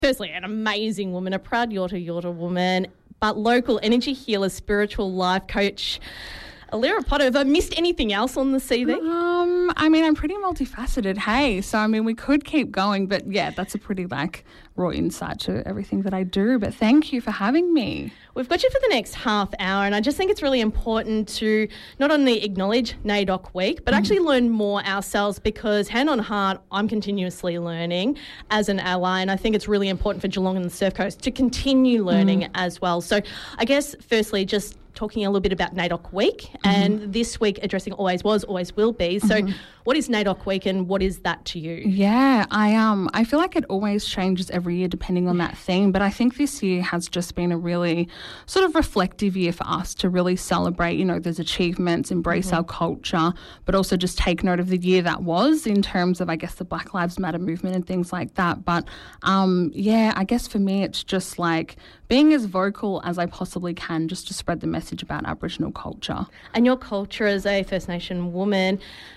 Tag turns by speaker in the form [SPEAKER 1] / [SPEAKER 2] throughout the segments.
[SPEAKER 1] Firstly, an amazing woman, a proud Yorta woman, but local energy healer, spiritual life coach. Alira Potter, have I missed anything else on the CV?
[SPEAKER 2] I mean, I'm pretty multifaceted, hey. So, I mean, we could keep going, but yeah, that's a pretty raw insight to everything that I do. But thank you for having me.
[SPEAKER 1] We've got you for the next half hour, and I just think it's really important to not only acknowledge NAIDOC Week, but actually learn more ourselves, because hand on heart, I'm continuously learning as an ally, and I think it's really important for Geelong and the Surf Coast to continue learning as well. So I guess firstly, just talking a little bit about NAIDOC Week, and this week addressing Always Was, Always Will Be. So what is NAIDOC Week and what is that to you?
[SPEAKER 2] Yeah, I feel like it always changes every year depending on that theme, but I think this year has just been a really sort of reflective year for us to really celebrate, you know, those achievements, embrace our culture, but also just take note of the year that was in terms of, I guess, the Black Lives Matter movement and things like that. But yeah, I guess for me it's just like being as vocal as I possibly can just to spread the message about Aboriginal culture.
[SPEAKER 1] And your culture as a First Nation woman,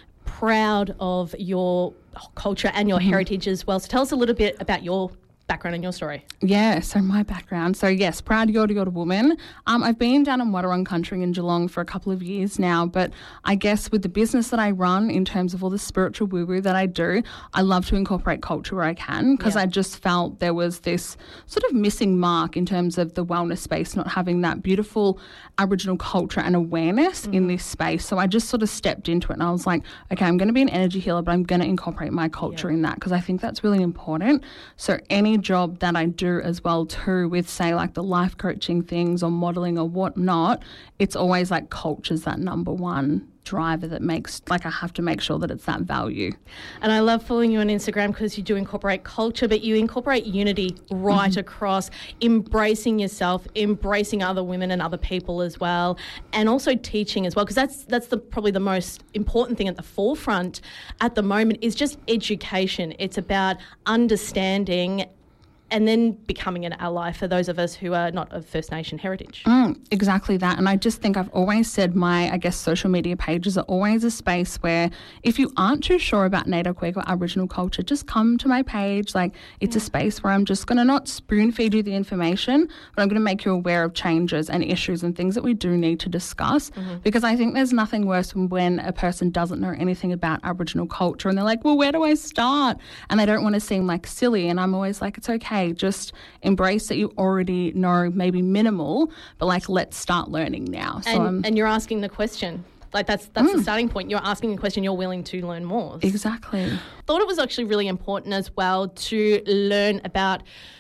[SPEAKER 1] proud of your culture and your heritage as well. So tell us a little bit about your background and your story.
[SPEAKER 2] Yeah, so my background. So yes, proud Yorta woman. I've been down in Wadawurrung country in Geelong for a couple of years now, but I guess with the business that I run in terms of all the spiritual woo-woo that I do, I love to incorporate culture where I can, because I just felt there was this sort of missing mark in terms of the wellness space, not having that beautiful Aboriginal culture and awareness in this space. So I just sort of stepped into it and I was like, okay, I'm going to be an energy healer, but I'm going to incorporate my culture in that, because I think that's really important. So any job that I do as well too, with say like the life coaching things or modelling or whatnot, it's always like culture's that number one driver that makes, like, I have to make sure that it's that value.
[SPEAKER 1] And I love following you on Instagram because you do incorporate culture, but you incorporate unity right across, embracing yourself, embracing other women and other people as well, and also teaching as well, because that's probably the most important thing at the forefront at the moment is just education. It's about understanding and then becoming an ally for those of us who are not of First Nation heritage.
[SPEAKER 2] Exactly that. And I just think I've always said my, I guess, social media pages are always a space where if you aren't too sure about NAIDOC Week or Aboriginal culture, just come to my page. Like, it's a space where I'm just going to not spoon feed you the information, but I'm going to make you aware of changes and issues and things that we do need to discuss, because I think there's nothing worse than when a person doesn't know anything about Aboriginal culture and they're like, well, where do I start? And they don't want to seem like silly. And I'm always like, it's okay. Just embrace that you already know, maybe minimal, but like, let's start learning now.
[SPEAKER 1] And you're asking the question. Like, that's the starting point. You're asking a question, you're willing to learn more.
[SPEAKER 2] Exactly.
[SPEAKER 1] Thought it was actually really important as well to learn about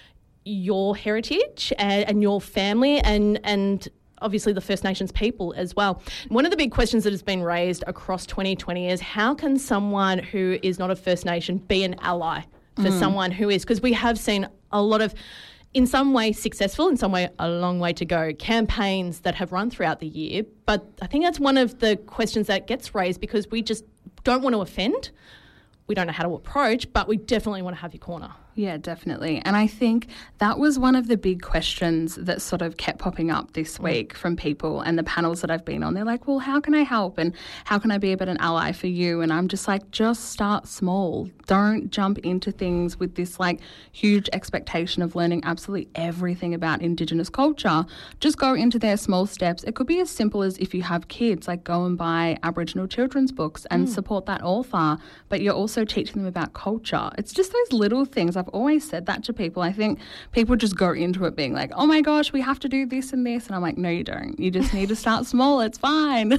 [SPEAKER 1] your heritage and your family and obviously the First Nations people as well. One of the big questions that has been raised across 2020 is, how can someone who is not a First Nation be an ally for someone who is? Because we have seen a lot of, in some way successful, in some way a long way to go, campaigns that have run throughout the year. But I think that's one of the questions that gets raised, because we just don't want to offend. We don't know how to approach, but we definitely want to have your corner.
[SPEAKER 2] Yeah, definitely. And I think that was one of the big questions that sort of kept popping up this week from people and the panels that I've been on. They're like, well, how can I help and how can I be a better ally for you? And I'm just like, just start small. Don't jump into things with this like huge expectation of learning absolutely everything about Indigenous culture. Just go into their small steps. It could be as simple as, if you have kids, like go and buy Aboriginal children's books and support that author, but you're also teaching them about culture. It's just those little things. I've always said that to people. I think people just go into it being like, oh my gosh, we have to do this and this. And I'm like, no, you don't. You just need to start small. It's fine.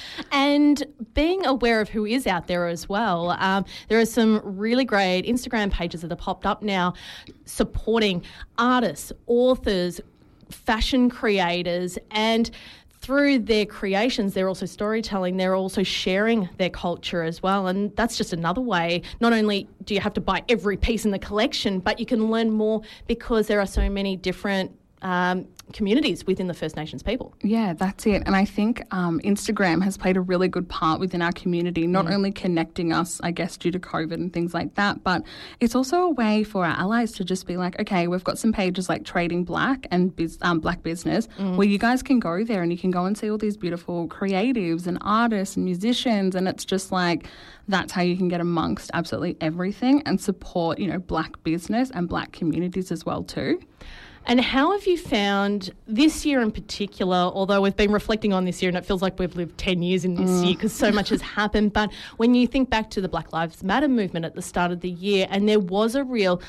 [SPEAKER 1] And being aware of who is out there as well. There are some really great Instagram pages that have popped up now supporting artists, authors, fashion creators, and through their creations, they're also storytelling, they're also sharing their culture as well. And that's just another way. Not only do you have to buy every piece in the collection, but you can learn more because there are so many different communities within the First Nations people.
[SPEAKER 2] Yeah, that's it. And I think Instagram has played a really good part within our community, not only connecting us, I guess, due to COVID and things like that, but it's also a way for our allies to just be like, okay, we've got some pages like Trading Black and Black Business where you guys can go there and you can go and see all these beautiful creatives and artists and musicians, and it's just like that's how you can get amongst absolutely everything and support, Black business and Black communities as well too.
[SPEAKER 1] And how have you found this year in particular, although we've been reflecting on this year and it feels like we've lived 10 years in this year because so much has happened, but when you think back to the Black Lives Matter movement at the start of the year, and there was a real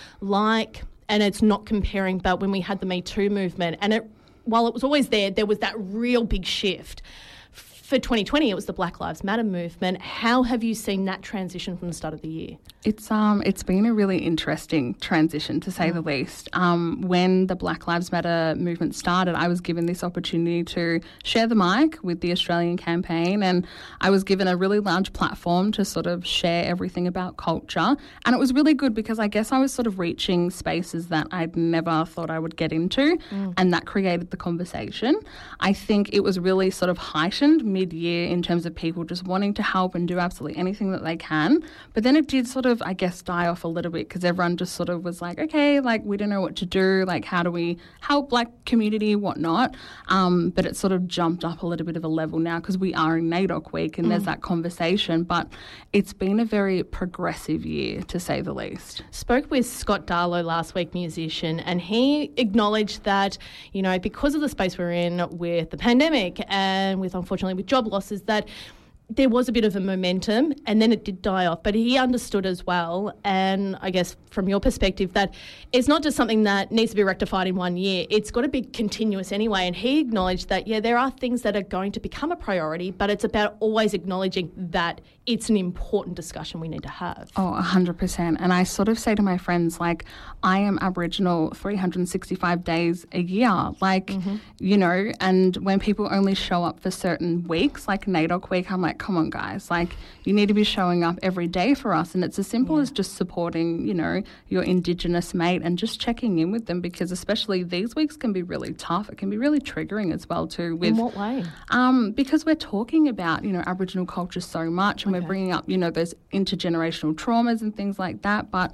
[SPEAKER 1] and it's not comparing, but when we had the Me Too movement, and while it was always there was that real big shift. For 2020, it was the Black Lives Matter movement. How have you seen that transition from the start of the year?
[SPEAKER 2] It's been a really interesting transition, to say the least. When the Black Lives Matter movement started, I was given this opportunity to share the mic with the Australian campaign, and I was given a really large platform to sort of share everything about culture. And it was really good because I guess I was sort of reaching spaces that I'd never thought I would get into, and that created the conversation. I think it was really sort of heightened mid-year in terms of people just wanting to help and do absolutely anything that they can. But then it did sort of, I guess, die off a little bit because everyone just sort of was like, okay, like we don't know what to do, like how do we help Black community, whatnot. But it sort of jumped up a little bit of a level now because we are in NAIDOC week and there's that conversation. But it's been a very progressive year, to say the least.
[SPEAKER 1] Spoke with Scott Darlow last week, musician, and he acknowledged that, because of the space we're in with the pandemic and with, unfortunately, with job losses, that there was a bit of a momentum and then it did die off. But he understood as well, and I guess from your perspective, that it's not just something that needs to be rectified in 1 year. It's got to be continuous anyway. And he acknowledged that, there are things that are going to become a priority, but it's about always acknowledging that it's an important discussion we need to have.
[SPEAKER 2] Oh, 100%. And I sort of say to my friends, like, I am Aboriginal 365 days a year. Like, and when people only show up for certain weeks, like NAIDOC week, I'm like, come on, guys. Like, you need to be showing up every day for us. And it's as simple as just supporting, your Indigenous mate and just checking in with them, because especially these weeks can be really tough. It can be really triggering as well too.
[SPEAKER 1] In what way?
[SPEAKER 2] Because we're talking about, Aboriginal culture so much, and we're bringing up, those intergenerational traumas and things like that. But,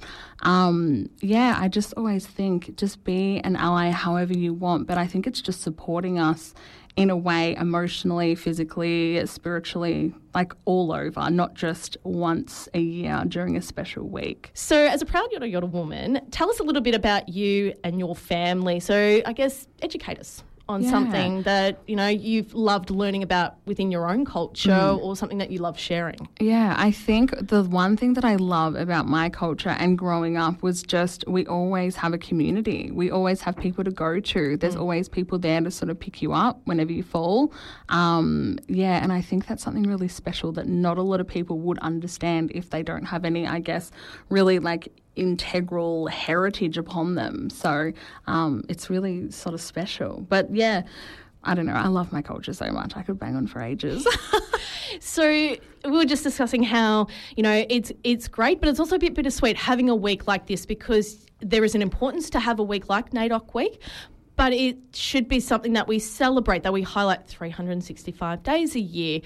[SPEAKER 2] I just always think just be an ally however you want. But I think it's just supporting us in a way, emotionally, physically, spiritually, like all over, not just once a year during a special week.
[SPEAKER 1] So as a proud Yoda Yoda woman, tell us a little bit about you and your family. So I guess educate us on something that, you've loved learning about within your own culture or something that you love sharing.
[SPEAKER 2] Yeah, I think the one thing that I love about my culture and growing up was just we always have a community. We always have people to go to. There's always people there to sort of pick you up whenever you fall. And I think that's something really special that not a lot of people would understand if they don't have any, I guess, really like integral heritage upon them. So it's really sort of special. But yeah, I don't know. I love my culture so much. I could bang on for ages.
[SPEAKER 1] So we were just discussing how, it's great, but it's also a bit bittersweet having a week like this, because there is an importance to have a week like NAIDOC week, but it should be something that we celebrate, that we highlight 365 days a year.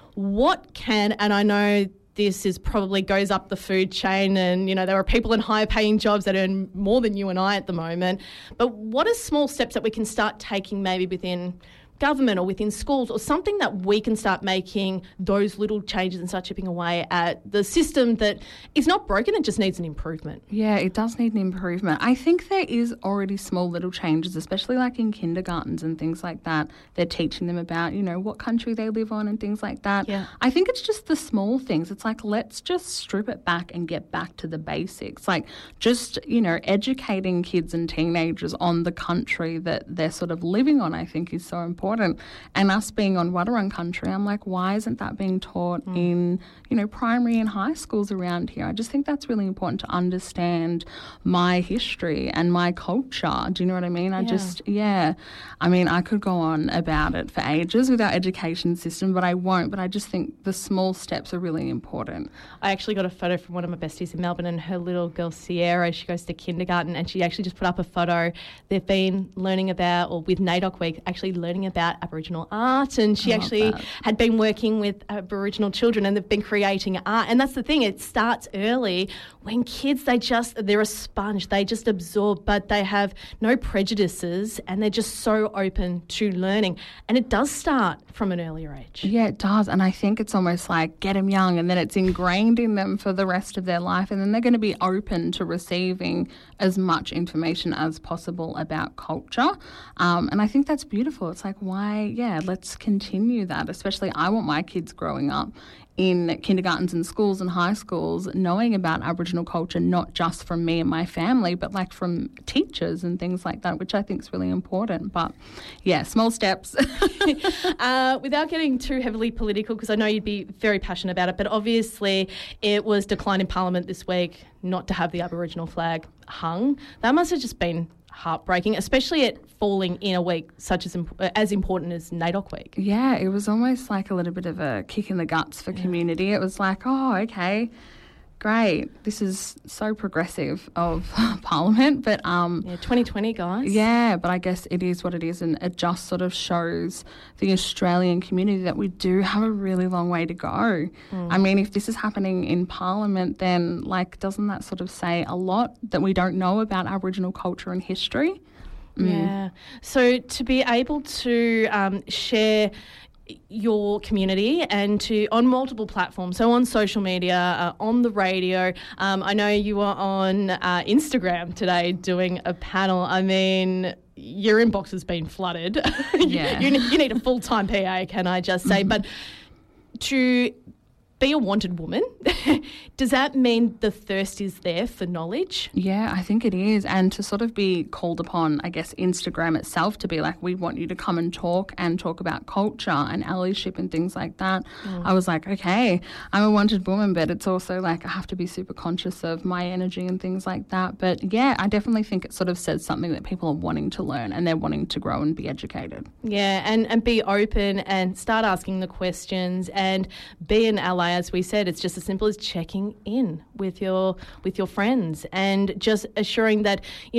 [SPEAKER 1] And I know this is probably goes up the food chain, and, there are people in higher paying jobs that earn more than you and I at the moment. But what are small steps that we can start taking maybe within government or within schools, or something that we can start making those little changes and start chipping away at the system that is not broken, it just needs an improvement?
[SPEAKER 2] Yeah, it does need an improvement. I think there is already small little changes, especially like in kindergartens and things like that. They're teaching them about, what country they live on and things like that.
[SPEAKER 1] Yeah.
[SPEAKER 2] I think it's just the small things. It's like, let's just strip it back and get back to the basics. Like just, educating kids and teenagers on the country that they're sort of living on, I think is so important. important. And us being on Wadawurrung country, I'm like, why isn't that being taught in, primary and high schools around here? I just think that's really important to understand my history and my culture. Do you know what I mean? I could go on about it for ages with our education system, but I won't. But I just think the small steps are really important.
[SPEAKER 1] I actually got a photo from one of my besties in Melbourne, and her little girl Sierra, she goes to kindergarten, and she actually just put up a photo. They've been learning about, or with NAIDOC Week, actually learning about Aboriginal art, and she actually had been working with Aboriginal children, and they've been creating art. And that's the thing, it starts early. When kids, they're a sponge, they just absorb, but they have no prejudices, and they're just so open to learning. And it does start from an earlier age.
[SPEAKER 2] Yeah, it does. And I think it's almost like get them young, and then it's ingrained in them for the rest of their life, and then they're going to be open to receiving as much information as possible about culture. And I think that's beautiful. It's like, let's continue that. Especially I want my kids growing up in kindergartens and schools and high schools knowing about Aboriginal culture, not just from me and my family, but like from teachers and things like that, which I think is really important. But yeah, small steps.
[SPEAKER 1] Without getting too heavily political, because I know you'd be very passionate about it, but obviously it was declined in Parliament this week not to have the Aboriginal flag hung. That must have just been heartbreaking, especially it falling in a week such as important as NAIDOC Week.
[SPEAKER 2] Yeah, it was almost like a little bit of a kick in the guts for community. It was like, oh, okay, great. This is so progressive of Parliament. But
[SPEAKER 1] 2020, guys.
[SPEAKER 2] Yeah, but I guess it is what it is, and it just sort of shows the Australian community that we do have a really long way to go. I mean, if this is happening in Parliament, then doesn't that sort of say a lot that we don't know about Aboriginal culture and history?
[SPEAKER 1] Yeah. So to be able to share your community and on multiple platforms, so on social media, on the radio. I know you were on Instagram today doing a panel. I mean, your inbox has been flooded.
[SPEAKER 2] Yeah.
[SPEAKER 1] you need a full-time PA, can I just say. But to be a wanted woman, does that mean the thirst is there for knowledge?
[SPEAKER 2] Yeah, I think it is. And to sort of be called upon, I guess, Instagram itself to be like, we want you to come and talk about culture and allyship and things like that. I was like, okay, I'm a wanted woman, but it's also like I have to be super conscious of my energy and things like that. But yeah, I definitely think it sort of says something that people are wanting to learn and they're wanting to grow and be educated.
[SPEAKER 1] Yeah, and be open and start asking the questions and be an ally. As we said, it's just as simple as checking in with your friends and just assuring that,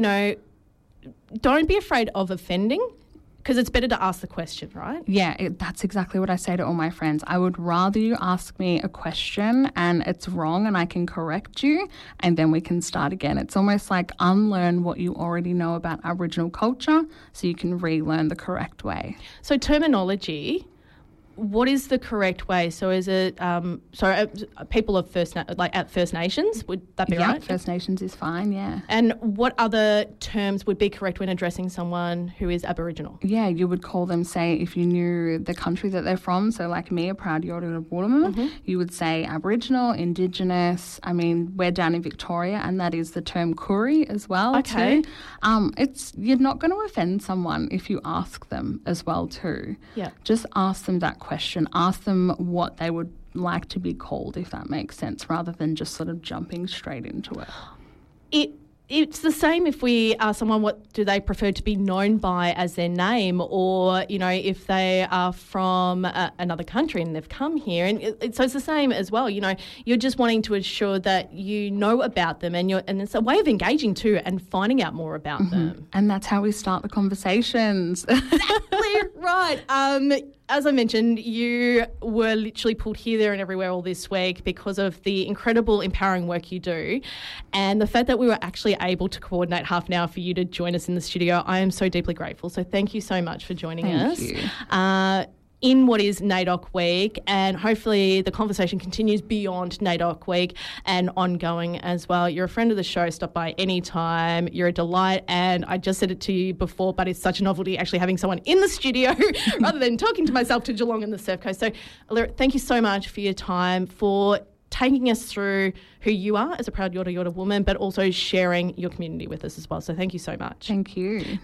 [SPEAKER 1] don't be afraid of offending, because it's better to ask the question, right?
[SPEAKER 2] Yeah, that's exactly what I say to all my friends. I would rather you ask me a question and it's wrong and I can correct you and then we can start again. It's almost like unlearn what you already know about Aboriginal culture so you can relearn the correct way.
[SPEAKER 1] So terminology, what is the correct way? So is it people of at First Nations? Would that be right?
[SPEAKER 2] Yeah, First Nations is fine, yeah.
[SPEAKER 1] And what other terms would be correct when addressing someone who is Aboriginal?
[SPEAKER 2] Yeah, you would call them, say, if you knew the country that they're from, so like me, a proud Yorta woman, you would say Aboriginal, Indigenous. I mean, we're down in Victoria and that is the term Koori as well,
[SPEAKER 1] okay.
[SPEAKER 2] too. You're not going to offend someone if you ask them as well, too.
[SPEAKER 1] Yeah.
[SPEAKER 2] Just ask them that question. Ask them what they would like to be called, if that makes sense, rather than just sort of jumping straight into it.
[SPEAKER 1] It's the same if we ask someone what do they prefer to be known by as their name, or, if they are from another country and they've come here. And so it's the same as well. You're just wanting to ensure that you know about them and it's a way of engaging too and finding out more about them.
[SPEAKER 2] And that's how we start the conversations.
[SPEAKER 1] Exactly right. As I mentioned, you were literally pulled here, there and everywhere all this week because of the incredible empowering work you do. And the fact that we were actually able to coordinate half an hour for you to join us in the studio, I am so deeply grateful. So thank you so much for joining us.
[SPEAKER 2] Thank you.
[SPEAKER 1] In what is NAIDOC Week, and hopefully the conversation continues beyond NAIDOC Week and ongoing as well. You're a friend of the show. Stop by anytime. You're a delight, and I just said it to you before, but it's such a novelty actually having someone in the studio rather than talking to myself to Geelong and the Surf Coast. So, Alira, thank you so much for your time, for taking us through who you are as a proud Yorta woman, but also sharing your community with us as well. So thank you so much.
[SPEAKER 2] Thank you.